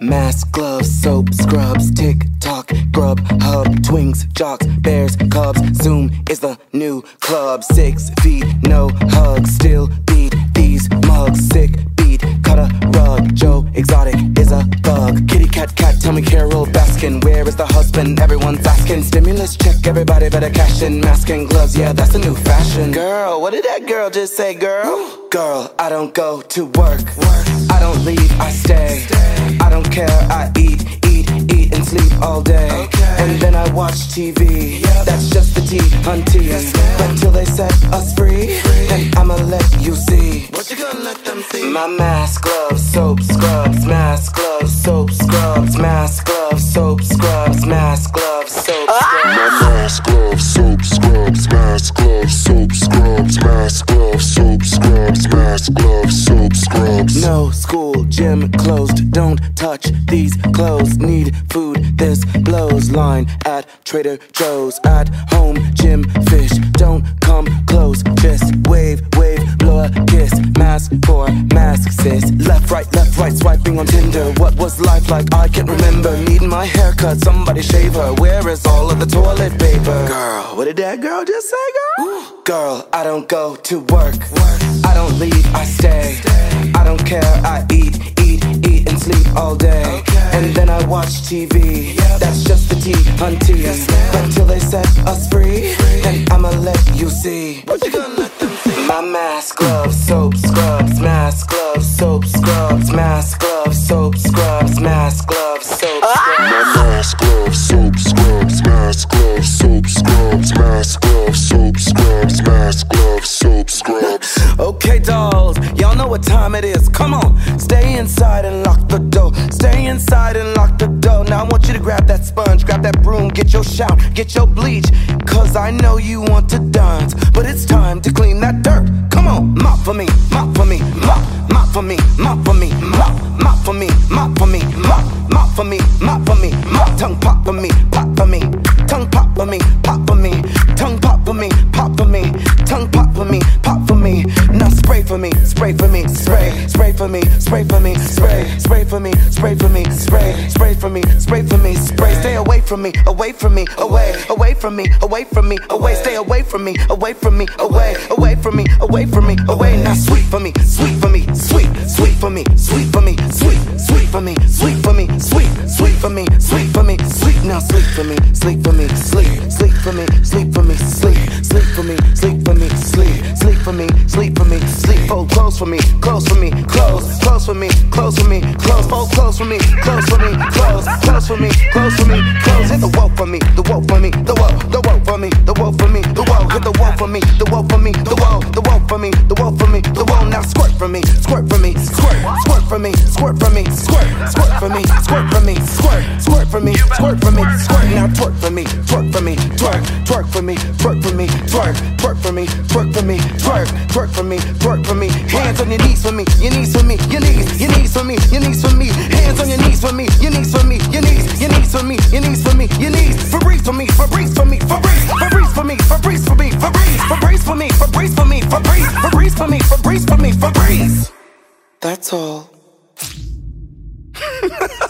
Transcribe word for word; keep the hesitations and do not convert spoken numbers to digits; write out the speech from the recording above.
Mask, gloves, soap, scrubs, TikTok, Grub, Hub, Twinks, Jocks, Bears, Cubs. Zoom is the new club. Six feet, no hugs. Still beat these mugs. Sick beat, cut a rug. Joe Exotic is a bug. Kitty cat cat, tell me Carol Baskin, where is the husband? Everyone's asking. Stimulus check, everybody better cash in. Mask and gloves, yeah, that's the new fashion. Girl, what did that girl just say, girl? Girl, I don't go to work. I don't leave, I stay. I don't care, I eat, eat, eat and sleep all day. And then I watch T V, that's just the tea, hunty. Until they set us free, and I'ma let you see. What you gonna let them see? My mask, gloves, soap, scrubs. Mask, gloves, soap, scrubs. Mask, gloves, soap, scrubs. Mask, gloves, soap, scrubs. My mask, gloves, soap, scrubs. Mask, gloves, soap, scrubs. Mask, gloves, soap, scrubs. Mask, gloves, soap, scrubs. No school, gym closed. Don't touch these clothes. Need food, this blows. Line at Trader Joe's. At home, gym, fish. Don't come close. Just wave, wave, blow a kiss. Mask for mask, sis. Left, right, left, right, swiping on Tinder. What was life like? I can't remember. Needing my haircut, somebody shave her. Where is all of the toilet paper? Girl, what did that girl just say, girl? Girl, I don't go to work. I don't leave, I stay. I don't care, I eat, eat, eat and sleep all day. And then I watch T V, that's just the tea, hunty. Until they set us free, and I'ma let you see. What you gonna let them see? My mask, gloves, soap, scrubs. Mask, gloves, soap, scrubs. Mask, gloves, soap, scrubs. Mask, gloves, soap, scrubs. My mask, gloves, soap, scrubs. Mask, gloves, soap, scrubs. Mask, gloves, soap, scrubs. Mask, gloves, soap, scrubs. Okay, dolls, y'all know what time it is. Come on, stay inside and lock the door. Stay inside and lock the door. Now I want you to grab that sponge, grab that broom, get your shout, get your bleach. Cause I know you want to dance, but it's time to clean that dirt. Come on, mop for me, mop for me, mop, mop for me, mop for me, mop, mop for me, mop for me, mop, mop for me, mop for me, mop. Tongue pop for me, pop for me, tongue pop for me, pop for me, tongue pop for me, pop for me, tongue pop for me, pop for me. Now spray for me, spray for me, spray, spray for me, spray for me, spray, spray for me, spray for me, spray, spray for me, spray for me, spray. Stay away from me, away from me, away, away from me, away from me, away. Stay away from me, away from me, away, away from me, away from me, away. Now sweet for me, sweet for me, sweet, sweet for me, sweet for me, sweet, sweet for me, sweet for me, sweet, sweet for me, sweet for me, sweet. Now sleep for me, sleep for me, sleep, sleep for me, sleep for me, sleep, sleep for me, sleep for me, sleep, sleep for me, sleep for me, sleep. Fold close for me, close for me, close, close for me, close for me, close. Fold close for me, close for me, close, close for me, close for me, close. Hit the wall for me, the wall for me, the wall, the wall for me, the wall for me, the wall. Hit the wall for me, the wall for me, the wall, the wall for me, the wall for me, the wall. Now squirt for me, squirt for me, squirt, squirt for me, squirt for me, squirt, squirt for me, squirt for me, squirt, squirt for me, squirt for me, squirt. Now twerk for me, twerk for me, twerk, twerk for me, twerk for me, twerk, twerk for me, twerk for me, twerk, twerk for me, twerk for me. Hands on your knees for me, your knees for me, your knees, your knees for me, your knees for me. Hands on your knees for me, your knees for me, your knees, your knees for me, your knees for me, your knees. Fabrice for me, Fabrice for me, Fabrice, Fabrice for me, Fabrice for me, Fabrice, Fabrice for me, Fabrice for me, Fabrice, Fabrice for me, Fabrice for me, Fabrice. That's all.